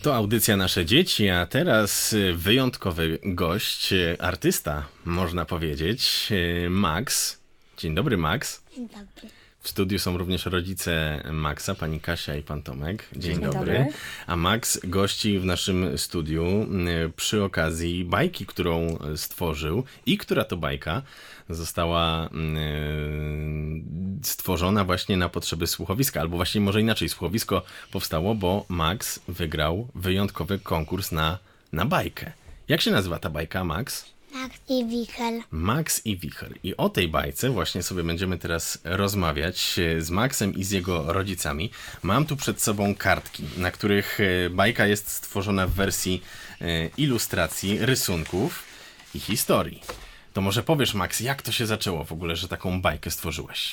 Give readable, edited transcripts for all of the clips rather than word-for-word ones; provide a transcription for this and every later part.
To audycja Nasze Dzieci, a teraz wyjątkowy gość, artysta, można powiedzieć, Max. Dzień dobry, Max. Dzień dobry. W studiu są również rodzice Maxa, pani Kasia i pan Tomek. Dzień dobry. dobry. A Max gości w naszym studiu przy okazji bajki, którą stworzył i która to bajka została stworzona właśnie na potrzeby słuchowiska, albo właśnie może inaczej, słuchowisko powstało, bo Max wygrał wyjątkowy konkurs na bajkę. Jak się nazywa ta bajka, Max? Max i Wicher. Max i Wicher. I o tej bajce właśnie sobie będziemy teraz rozmawiać z Maxem i z jego rodzicami. Mam tu przed sobą kartki, na których bajka jest stworzona w wersji ilustracji, rysunków i historii. To może powiesz, Max, jak to się zaczęło w ogóle, że taką bajkę stworzyłeś?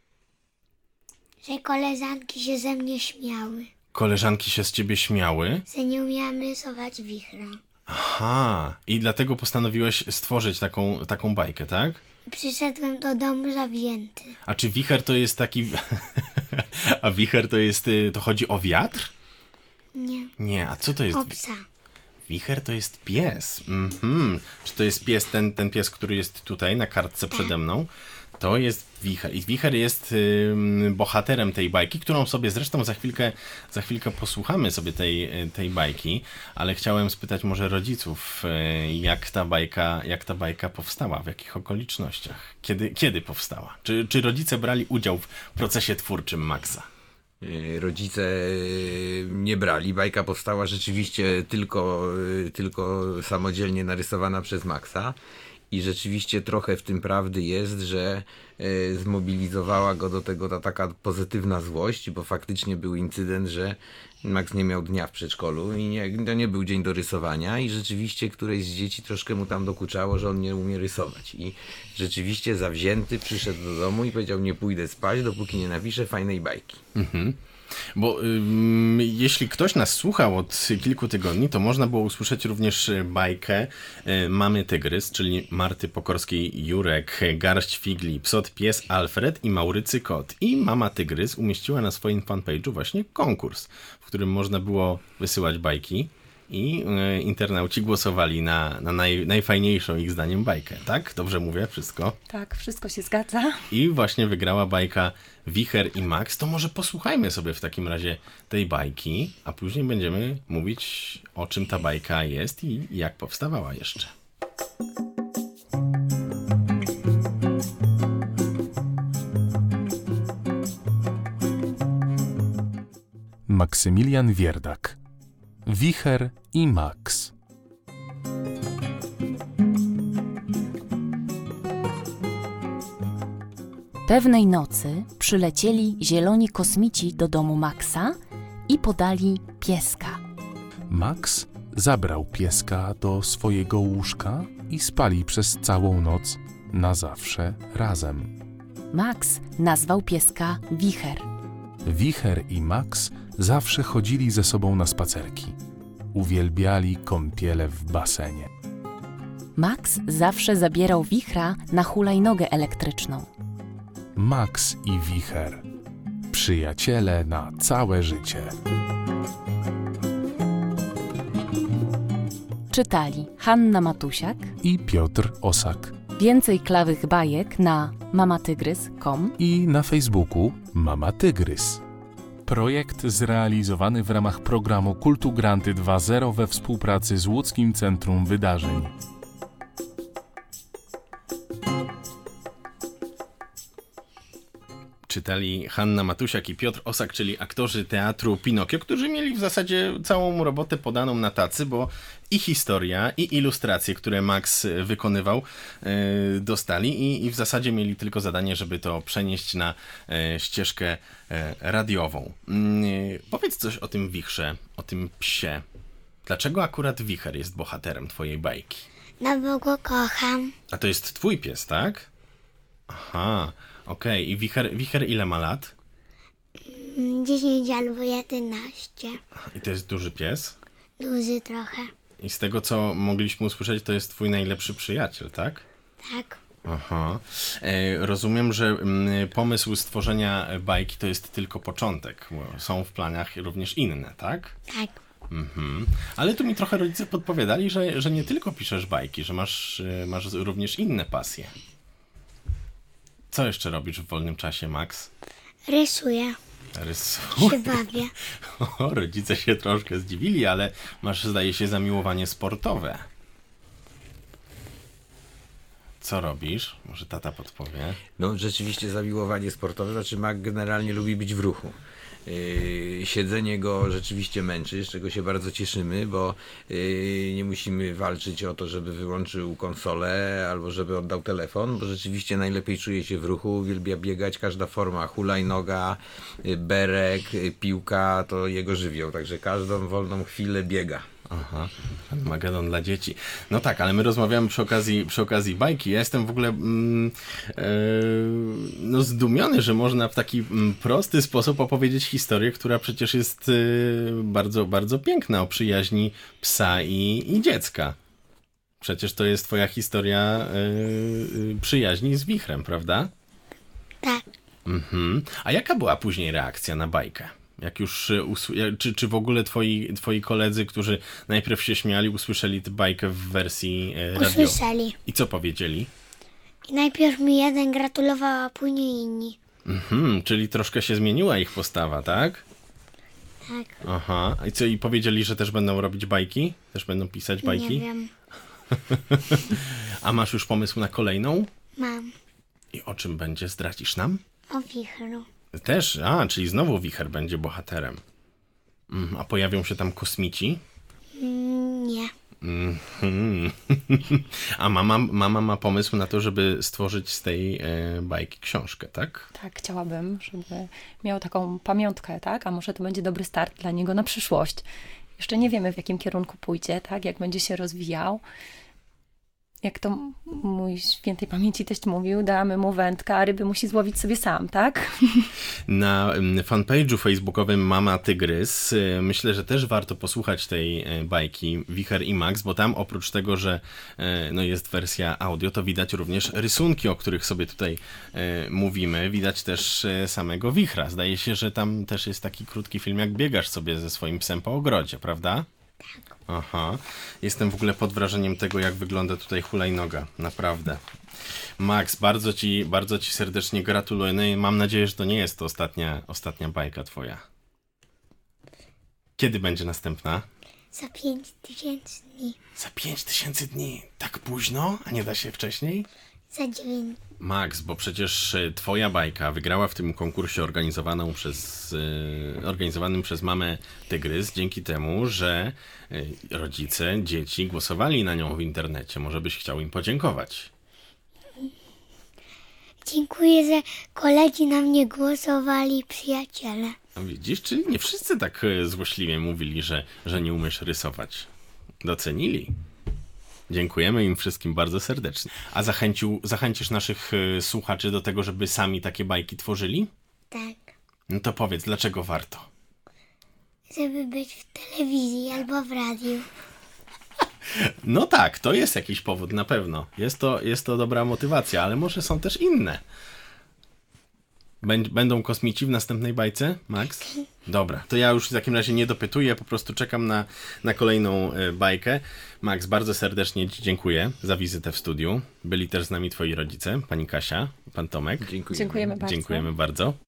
Że koleżanki się ze mnie śmiały. Koleżanki się z ciebie śmiały? Że nie umiałam rysować wichra. Aha, i dlatego postanowiłeś stworzyć taką bajkę, tak? I przyszedłem do domu zawzięty. A czy wicher to jest taki... A wicher to jest... To chodzi o wiatr? Nie. Nie, a co to jest? O psa. Wicher to jest pies. Czy to jest pies, ten pies, który jest tutaj na kartce przede mną? To jest Wicher. I Wicher jest bohaterem tej bajki, którą sobie zresztą za chwilkę posłuchamy sobie tej bajki, ale chciałem spytać może rodziców, jak ta bajka powstała, w jakich okolicznościach, kiedy powstała? Czy rodzice brali udział w procesie twórczym Maxa? Rodzice nie brali. Bajka powstała rzeczywiście tylko samodzielnie narysowana przez Maxa. I rzeczywiście trochę w tym prawdy jest, że zmobilizowała go do tego ta taka pozytywna złość, bo faktycznie był incydent, że Max nie miał dnia w przedszkolu i to nie był dzień do rysowania i rzeczywiście któreś z dzieci troszkę mu tam dokuczało, że on nie umie rysować. I rzeczywiście zawzięty przyszedł do domu i powiedział: nie pójdę spać, dopóki nie napiszę fajnej bajki. Mhm. Bo jeśli ktoś nas słuchał od kilku tygodni, to można było usłyszeć również bajkę Mamy Tygrys, czyli Marty Pokorskiej-Jurek, Garść Figli, Psot Pies Alfred i Maurycy Kot. I Mama Tygrys umieściła na swoim fanpage'u właśnie konkurs, w którym można było wysyłać bajki i internauci głosowali na najfajniejszą ich zdaniem bajkę. Tak? Dobrze mówię? Wszystko? Tak, wszystko się zgadza. I właśnie wygrała bajka Wicher i Max. To może posłuchajmy sobie w takim razie tej bajki, a później będziemy mówić, o czym ta bajka jest i jak powstawała jeszcze. Maksymilian Wierdak. Wicher i Max. Pewnej nocy przylecieli zieloni kosmici do domu Maxa i podali pieska. Max zabrał pieska do swojego łóżka i spali przez całą noc na zawsze razem. Max nazwał pieska Wicher. Wicher i Max zawsze chodzili ze sobą na spacerki. Uwielbiali kąpiele w basenie. Max zawsze zabierał Wichra na hulajnogę elektryczną. Max i Wicher. Przyjaciele na całe życie. Czytali Hanna Matusiak I Piotr Osak. Więcej klawych bajek na mamatygrys.com I na Facebooku Mama Tygrys. Projekt zrealizowany w ramach programu Kultugranty 2.0 we współpracy z Łódzkim Centrum Wydarzeń. Czytali Hanna Matusiak i Piotr Osak, czyli aktorzy teatru Pinokio, którzy mieli w zasadzie całą robotę podaną na tacy, bo i historia, i ilustracje, które Max wykonywał, dostali i w zasadzie mieli tylko zadanie, żeby to przenieść na ścieżkę radiową. Powiedz coś o tym wichrze, o tym psie. Dlaczego akurat wicher jest bohaterem twojej bajki? No bo go kocham. A to jest twój pies, tak? Aha. Okej, i wicher ile ma lat? 10 albo 11. I to jest duży pies? Duży trochę. I z tego, co mogliśmy usłyszeć, to jest twój najlepszy przyjaciel, tak? Tak. Aha. Rozumiem, że pomysł stworzenia bajki to jest tylko początek, bo są w planach również inne, tak? Tak. Ale tu mi trochę rodzice podpowiadali, że nie tylko piszesz bajki, że masz również inne pasje. Co jeszcze robisz w wolnym czasie, Max? Rysuję. Rysujesz. Się bawię. O, rodzice się troszkę zdziwili, ale masz, zdaje się, zamiłowanie sportowe. Co robisz? Może tata podpowie. No rzeczywiście zamiłowanie sportowe, znaczy Mac generalnie lubi być w ruchu. Siedzenie go rzeczywiście męczy, z czego się bardzo cieszymy, bo nie musimy walczyć o to, żeby wyłączył konsolę albo żeby oddał telefon, bo rzeczywiście najlepiej czuje się w ruchu, uwielbia biegać, każda forma, hulajnoga, berek, piłka to jego żywioł, także każdą wolną chwilę biega. Aha, Armagedon dla dzieci. No tak, ale my rozmawiamy przy okazji bajki. Ja jestem w ogóle zdumiony, że można w taki prosty sposób opowiedzieć historię, która przecież jest bardzo, bardzo piękna, o przyjaźni psa i dziecka. Przecież to jest twoja historia przyjaźni z wichrem, prawda? Tak. A jaka była później reakcja na bajkę? Jak już czy w ogóle twoi koledzy, którzy najpierw się śmiali, usłyszeli tę bajkę w wersji radiowej? Usłyszeli. I co powiedzieli? I najpierw mi jeden gratulował, a później inni. Czyli troszkę się zmieniła ich postawa, tak? Tak. Aha. I co, i powiedzieli, że też będą robić bajki? Też będą pisać bajki? Nie wiem. A masz już pomysł na kolejną? Mam. I o czym będzie? Zdradzisz nam? O wichru. Też? Czyli znowu wicher będzie bohaterem. A pojawią się tam kosmici? Nie. A mama ma pomysł na to, żeby stworzyć z tej bajki książkę, tak? Tak, chciałabym, żeby miał taką pamiątkę, tak? A może to będzie dobry start dla niego na przyszłość. Jeszcze nie wiemy, w jakim kierunku pójdzie, tak? Jak będzie się rozwijał. Jak to mój świętej pamięci teść mówił, damy mu wędkę, a ryby musi złowić sobie sam, tak? Na fanpage'u facebookowym Mama Tygrys myślę, że też warto posłuchać tej bajki Wicher i Max, bo tam oprócz tego, że jest wersja audio, to widać również rysunki, o których sobie tutaj mówimy. Widać też samego wichra. Zdaje się, że tam też jest taki krótki film, jak biegasz sobie ze swoim psem po ogrodzie, prawda? Tak. Aha. Jestem w ogóle pod wrażeniem tego, jak wygląda tutaj hulajnoga. Naprawdę. Max, bardzo ci serdecznie gratuluję. No i mam nadzieję, że to nie jest to ostatnia bajka twoja. Kiedy będzie następna? Za 5000 dni. Za 5000 dni. Tak późno? A nie da się wcześniej? Za 9. Max, bo przecież twoja bajka wygrała w tym konkursie organizowanym przez Mamę Tygrys dzięki temu, że rodzice, dzieci głosowali na nią w internecie. Może byś chciał im podziękować. Dziękuję, że koledzy na mnie głosowali, przyjaciele. No widzisz, czyli nie wszyscy tak złośliwie mówili, że nie umiesz rysować. Docenili. Dziękujemy im wszystkim bardzo serdecznie. A zachęcisz naszych słuchaczy do tego, żeby sami takie bajki tworzyli? Tak. No to powiedz, dlaczego warto? Żeby być w telewizji albo w radiu. No tak, to jest jakiś powód na pewno. Jest to dobra motywacja, ale może są też inne. Będą kosmici w następnej bajce, Max? Dobra, to ja już w takim razie nie dopytuję, po prostu czekam na kolejną bajkę. Max, bardzo serdecznie ci dziękuję za wizytę w studiu. Byli też z nami twoi rodzice, pani Kasia, pan Tomek. Dziękuję. Dziękujemy bardzo. Dziękujemy bardzo.